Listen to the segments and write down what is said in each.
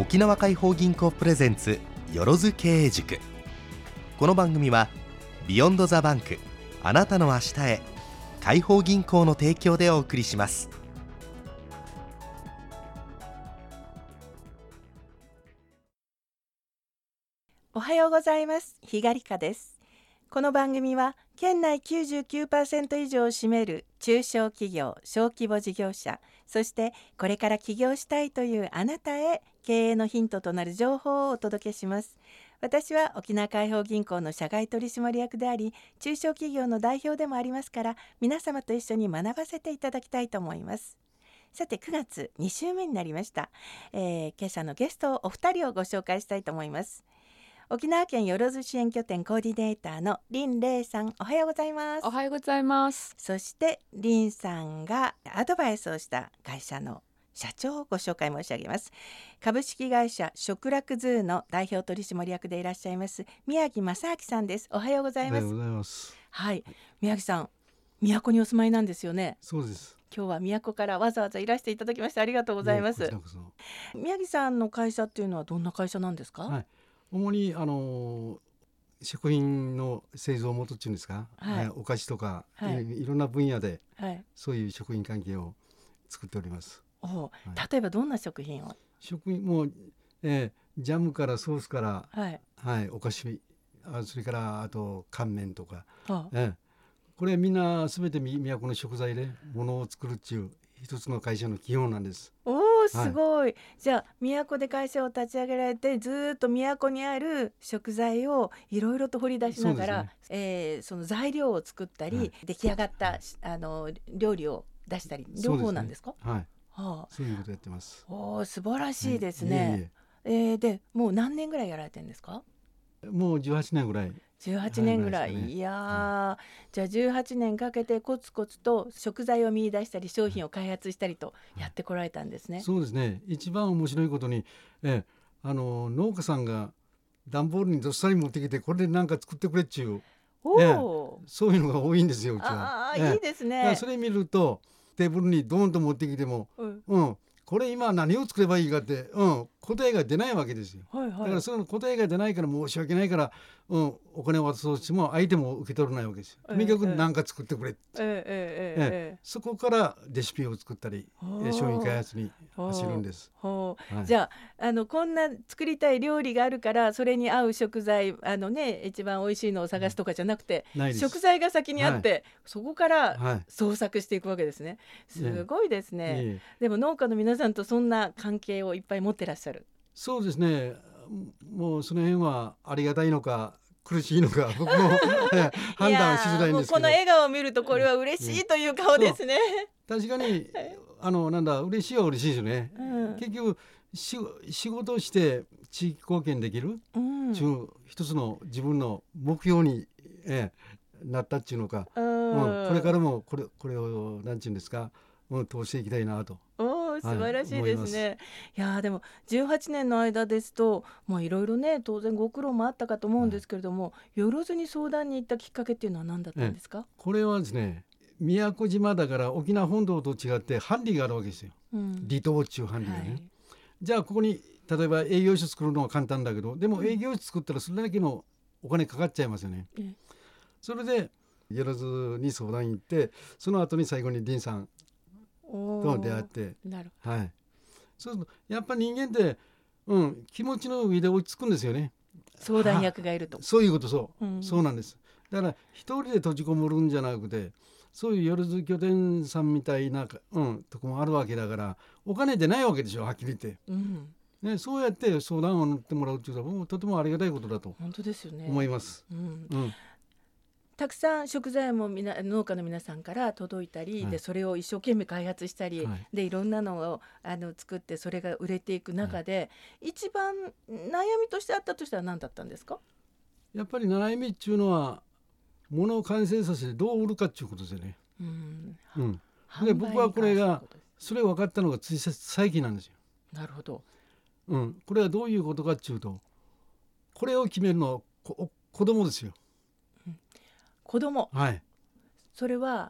沖縄解放銀行プレゼンツよろず経営塾。この番組はビヨンドザバンク、あなたの明日へ、解放銀行の提供でお送りします。 おはようございます。ひがりかです。この番組は県内 99% 以上を占める中小企業、小規模事業者、そしてこれから起業したいというあなたへ経営のヒントとなる情報をお届けします。私は沖縄解放銀行の社外取締役であり、中小企業の代表でもありますから、皆様と一緒に学ばせていただきたいと思います。さて、9月2週目になりました。今朝のゲストお二人をご紹介したいと思います。沖縄県よろず支援拠点コーディネーターの林玲さん、おはようございます。 おはようございます。 そして林さんがアドバイスをした会社の社長をご紹介申し上げます。株式会社食楽ズーの代表取締役でいらっしゃいます宮城正明さんです。おはようございます。 おはようございます。 はい、宮城さん、宮古にお住まいなんですよね。 そうです。 今日は宮古からわざわざいらしていただきましてありがとうございます。 こちらこそ。 宮城さんの会社っていうのはどんな会社なんですか？ はい、主に食品の製造元っていうんですか、 はい、 お菓子とか、 はい、 いろんな分野で、 はい、 そういう食品関係を作っております。 例えばどんな食品を？ 食品も、ジャムからソースから、 はいはい、お菓子、それからあと乾麺とか、 はこれみんなすべて都の食材でものを作るっていう一つの会社の基本なんです。 おー、すごい。じゃあ都で会社を立ち上げられて、ずっと都にある食材をいろいろと掘り出しながら、その材料を作ったり、 はい、 出来上がった、料理を出したり、両方なんですか？ はい、そういうことやってます。 おー、素晴らしいですね。でもう何年ぐらいやられてるんですか？ もう18年ぐらい。 18年ぐらい、いや、じゃあ18年かけてコツコツと食材を見出したり商品を開発したりとやってこられたんですね。 そうですね。一番面白いことに、農家さんが段ボールにどっさり持ってきてこれで何か作ってくれっちゅう、そういうのが多いんですよ、うちは。 いいですね。 それ見るとテーブルにドーンと持ってきても、これ今何を作ればいいかって、答えが出ないわけですよ。だからその答えが出ないから申し訳ないから、お金を渡そうとしても相手も受け取らないわけですよ。とにかく何か作ってくれって、そこからレシピを作ったり、商品開発に走るんです。 じゃあ、こんな作りたい料理があるからそれに合う食材一番おいしいのを探すとかじゃなくて、食材が先にあって、そこから創作していくわけですね。すごいですね。でも農家の皆さんとそんな関係をいっぱい持ってらっしゃる。 そうですね。もうその辺はありがたいのか苦しいのか僕も判断しづらいんですけど、 この笑顔を見るとこれは嬉しいという顔ですね。 確かに嬉しいは嬉しいですよね。結局仕事をして地域貢献できる、一つの自分の目標に、なったっていうのか、これからもこれを何て言うんですか、通していきたいなと。 素晴らしいですね。いやでも18年の間ですと、いろいろね、当然ご苦労もあったかと思うんですけれども、よろずに相談に行ったきっかけっていうのは何だったんですか？ これはですね、宮古島だから沖縄本島と違って管理があるわけですよ。離島っていう管理がね、じゃあここに例えば営業所作るのは簡単だけど、でも営業所作ったらそれだけのお金かかっちゃいますよね。それでよろずに相談に行って、その後に最後に林さんと出会って、そうするとやっぱ人間って、気持ちの上で落ち着くんですよね。 相談役がいると。 そういうこと、そうなんです。だから一人で閉じこもるんじゃなくて、そういうよろず拠点さんみたいな、とこもあるわけだから、お金出ないわけでしょ、はっきり言って、そうやって相談を乗ってもらうっていうのはとてもありがたいことだと思います。 たくさん食材も農家の皆さんから届いたり、でそれを一生懸命開発したり、でいろんなのを作ってそれが売れていく中で、一番悩みとしてあったとしたら何だったんですか？ やっぱり悩みっていうのは物を完成させてどう売るかっていうことですよね。で僕はこれがそれ分かったのがつい最近なんですよ。 なるほど。 これはどういうことかっていうと、これを決めるのは子供ですよ。 子供、それは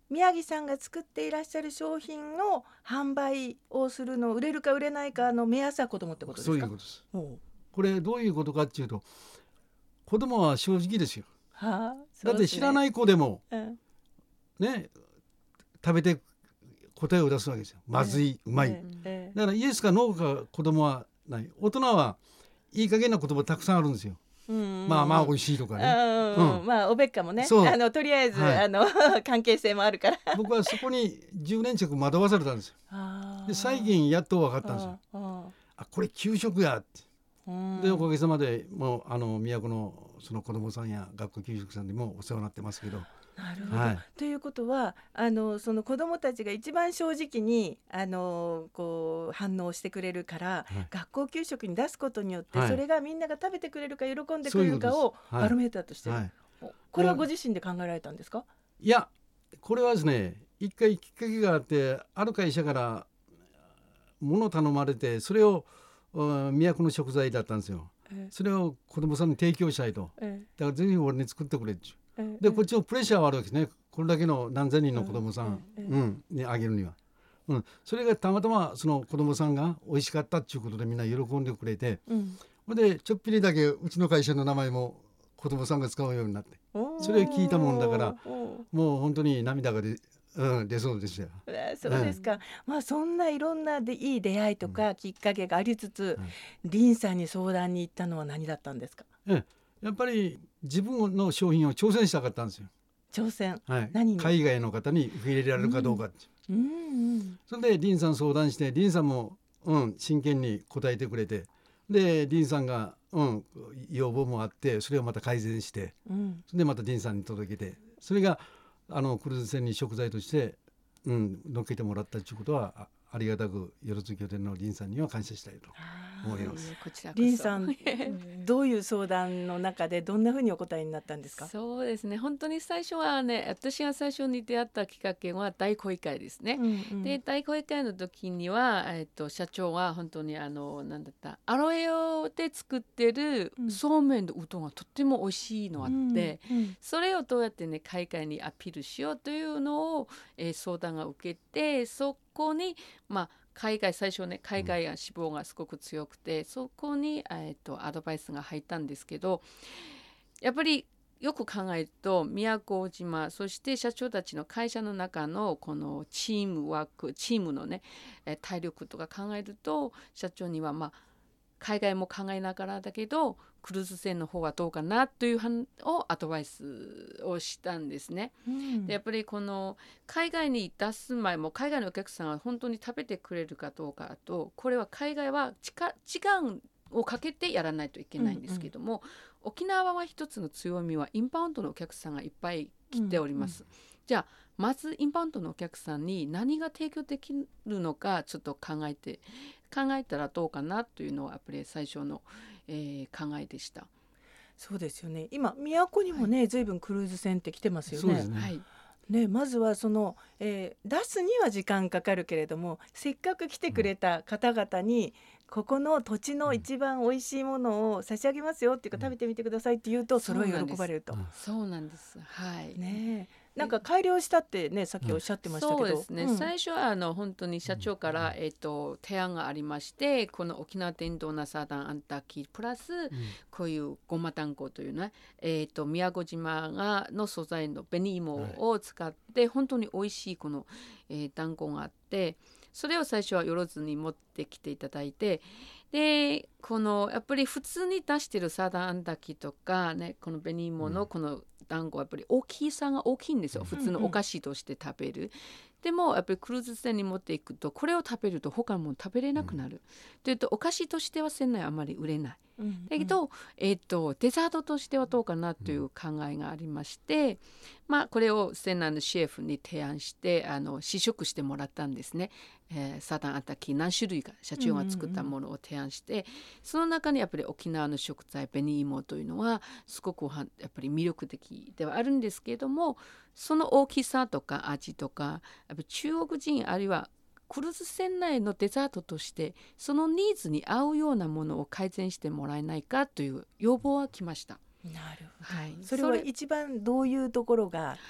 宮城さんが作っていらっしゃる商品の販売をするの、売れるか売れないかの目安は子供ってことですか？ そういうことです。これどういうことかっていうと、子供は正直ですよ。 はあ、 だって知らない子でも、ね、食べて答えを出すわけですよ。まずい、うまい、だからイエスかノーか子供はない。大人はいい加減な言葉たくさんあるんですよ。まあまあ美味しいとかね、 まあおべっかもね、とりあえず、関係性もあるから僕はそこに10年近く惑わされたんですよ。で最近やっと分かったんですよ。あ、これ給食やって。でおかげさまでもう都のその子どもさんや学校給食さんにもお世話になってますけど。 なるほど、ということはその子どもたちが一番正直にこう反応してくれるから、学校給食に出すことによって、それがみんなが食べてくれるか喜んでくれるかをバロメーターとしてる、これはご自身で考えられたんですか？ いや、これはですね、一回きっかけがあって、ある会社から物頼まれて、それを都の食材だったんですよ。それを子どもさんに提供したいと、だからぜひ俺に作ってくれってでこっちのプレッシャーはあるわけですね。これだけの何千人の子どもさんにあげるには、それがたまたまその子どもさんが美味しかったっていうことでみんな喜んでくれて、でちょっぴりだけうちの会社の名前も子どもさんが使うようになって、それを聞いたもんだからもう本当に涙が出そうでしたよ。 そうですか、まあそんないろんないい出会いとかきっかけがありつつ、林さんに相談に行ったのは何だったんですか？ やっぱり自分の商品を挑戦したかったんですよ。 挑戦、 何に？海外の方に受け入れられるかどうかって、それで林さん相談して、林さんも、真剣に答えてくれて、で林さんが、要望もあって、それをまた改善して、でまた林さんに届けて、それがクルーズ船に食材として、乗っけてもらったということはありがたく、よろず拠点の林さんには感謝したいと思います。 林さんどういう相談の中でどんなふうにお答えになったんですか？ そうですね、本当に最初はね、私が最初に出会ったきっかけは大講会ですね、で大講会の時には、社長は本当になんだったアロエオで作ってるそうめんとうどんがとっても美味しいのあって、それをどうやってね海外にアピールしようというのを、相談が受けて、そこに海外最初ね、海外が志望がすごく強くて、そこに、アドバイスが入ったんですけど、やっぱりよく考えると宮古島、そして社長たちの会社の中のこのチームワーク、チームのね体力とか考えると、社長には海外も考えながらだけどクルーズ船の方はどうかなというをアドバイスをしたんですね、でやっぱりこの海外に出す前も、海外のお客さんは本当に食べてくれるかどうかと、これは海外は時間をかけてやらないといけないんですけども、沖縄は一つの強みはインバウンドのお客さんがいっぱい来ております、じゃあまずインバウンドのお客さんに何が提供できるのかちょっと考えたらどうかなというのはやっぱり最初の、考えでした。 そうですよね。今都にもね、随分クルーズ船って来てますよね。そうですね。まずはその、出すには時間かかるけれども、せっかく来てくれた方々に、ここの土地の一番おいしいものを差し上げますよっていうか、食べてみてくださいって言うと、それは喜ばれると。 そうなんです。はい。 ね。なんか改良したってね、さっきおっしゃってましたけど、 そうですね、最初は本当に社長から、提案がありまして、この沖縄伝統なサータンアンタキプラス、こういうごま団子というね、宮古島の素材の紅芋を使って、本当に美味しいこの、団子があって、それを最初はよろずに持ってきていただいて、でこのやっぱり普通に出してるサータンアンタキとかね、この紅芋のこの団子はやっぱり大きさが大きいんですよ、普通のお菓子として食べる、でもやっぱりクルーズ船に持っていくと、これを食べると他のもの食べれなくなる、というとお菓子としては船内あまり売れない、だけど、デザートとしてはどうかなという考えがありまして、これを船内のシェフに提案して試食してもらったんですね、サータンアンタキ何種類か社長が作ったものを提案して、その中にやっぱり沖縄の食材紅芋というのはすごくやっぱり魅力的ではあるんですけれども、その大きさとか味とか、やっぱり中国人あるいはクルーズ船内のデザートとしてそのニーズに合うようなものを改善してもらえないかという要望は来ました。 なるほど、それは一番どういうところが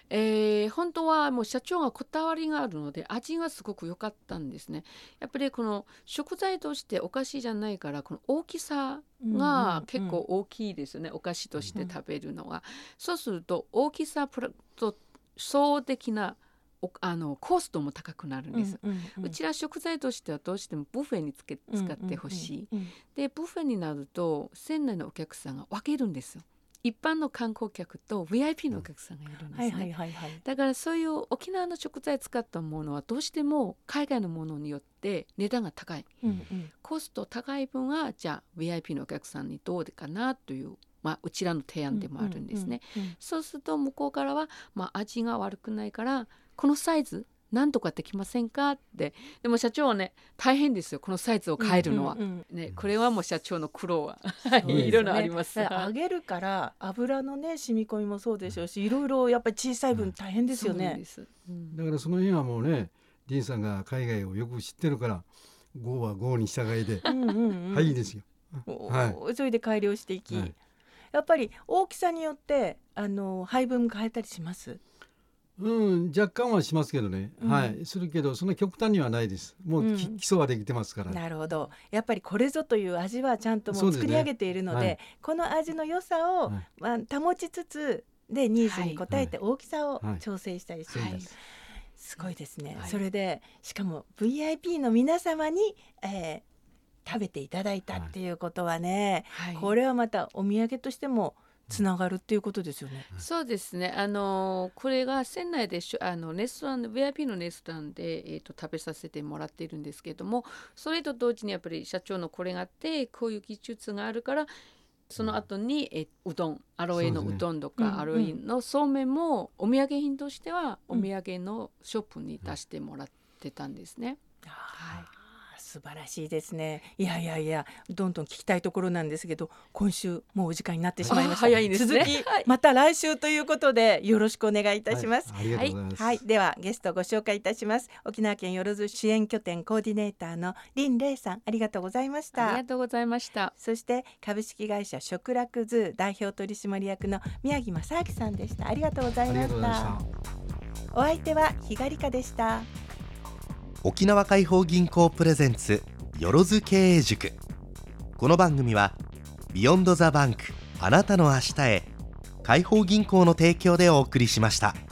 本当はもう社長がこだわりがあるので味がすごく良かったんですね。やっぱりこの食材としてお菓子じゃないから、この大きさが結構大きいですよね、お菓子として食べるのは。そうすると大きさと相応的なコストも高くなるんです。うちら食材としてはどうしてもブッフェに使ってほしい。でブッフェになると船内のお客さんが分けるんですよ。一般の観光客と VIP のお客さんがいるんですね。だからそういう沖縄の食材使ったものはどうしても海外のものによって値段が高い、コスト高い分はじゃあ VIP のお客さんにどうかなという、うちらの提案でもあるんですね。そうすると向こうからは、味が悪くないからこのサイズなんとかできませんかって。でも社長はね大変ですよ、このサイズを変えるのは、これはもう社長の苦労はいろいろあります。 揚げるから油のね染み込みもそうでしょうし、いろいろやっぱり小さい分大変ですよね。 だからその辺はもうね、ディーンさんが海外をよく知ってるから、GO は GO に従いではいですよ。 それで改良していき、やっぱり大きさによって配分変えたりします？ 若干はしますけどね、するけどそんな極端にはないです。もう基礎はできてますから。 なるほど。やっぱりこれぞという味はちゃんともう作り上げているので、この味の良さを、保ちつつでニーズに応えて大きさを調整したりする、すごいですね。それでしかも VIP の皆様に、食べていただいたっていうことはね、これはまたお土産としてもつながるっていうことですよね。 そうですね。これが船内でレストラン VIP のレストランで、食べさせてもらっているんですけれども、それと同時にやっぱり社長のこれがあってこういう技術があるから、その後にうどん、アロエのうどんとか、アロエのそうめんもお土産品としてはお土産のショップに出してもらってたんですね。 素晴らしいですね。いやどんどん聞きたいところなんですけど、今週もうお時間になってしまいました。 早いですね。 続きまた来週ということでよろしくお願いいたします。 ありがとうございます。 ではゲストご紹介いたします。沖縄県よろず支援拠点コーディネーターの林玲さん、ありがとうございました。 ありがとうございました。 そして株式会社食楽ズ代表取締役の宮城正明さんでした。ありがとうございました。お相手は日狩香でした。 沖縄解放銀行プレゼンツよろず経営塾。この番組はビヨンドザバンク、あなたの明日へ、解放銀行の提供でお送りしました。